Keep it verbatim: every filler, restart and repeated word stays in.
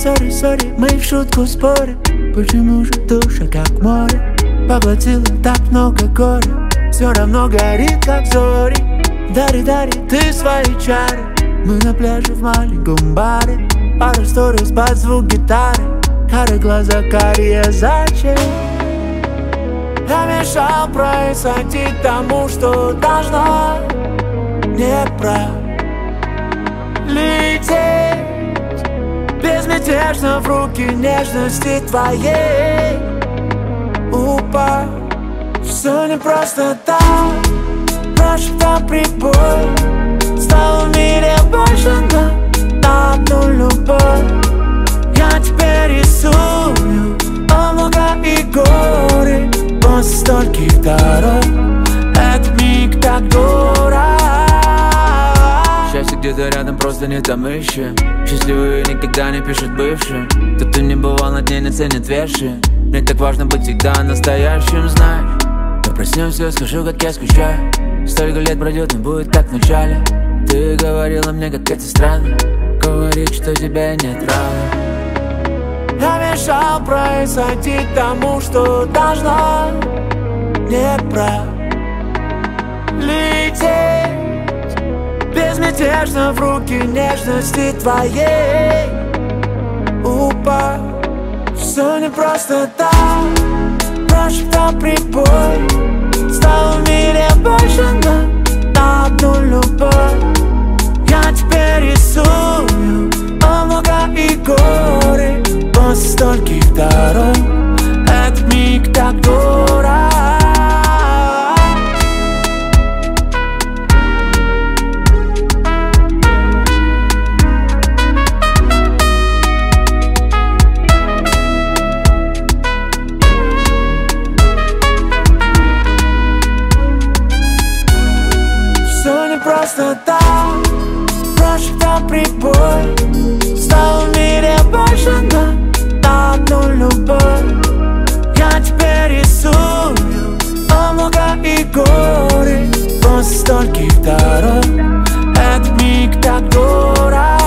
сори, сори, мы в шутку спорим. Почему же душа как море поглотила так много горя? Все равно горит, как зори. Дари, дари, ты свои чары. Мы на пляже в маленьком баре. Пара сториз под звук гитары. Карые глаза, карие зачем? Я мешал происходить тому, что должно не пролететь безмятежно в руки нежности твоей. Упав, все не просто так. Прошептал прибой. Стало в мире больше на, на одну любовь. Я теперь рисую облака и горы. После стольких дорог этот миг так дорог. Счастье где-то рядом, просто не там ищем. Счастливые никогда не пишут бывшим. Тот, кто не бывал на дне, не ценит вершин. Мне так важно быть всегда настоящим, знаешь. Мы проснемся, скажу, как я скучаю. Столько лет пройдет, не будет как в начале. Ты говорила мне, как это странно, говорить, что тебя нет равно. Я мешал происходить тому, что должно не пролететь безмятежно в руки нежности твоей. Упав, все не просто так. Прошептал прибой. Стало в мире больше на, на одну любовь. Я теперь рисую облака и горы. После стольких дорог этот миг так дорог. Просто так, прошептал прибой. Стало в мире больше на, на одну любовь. Я теперь рисую облака и горы. После стольких дорог этот миг так дорог.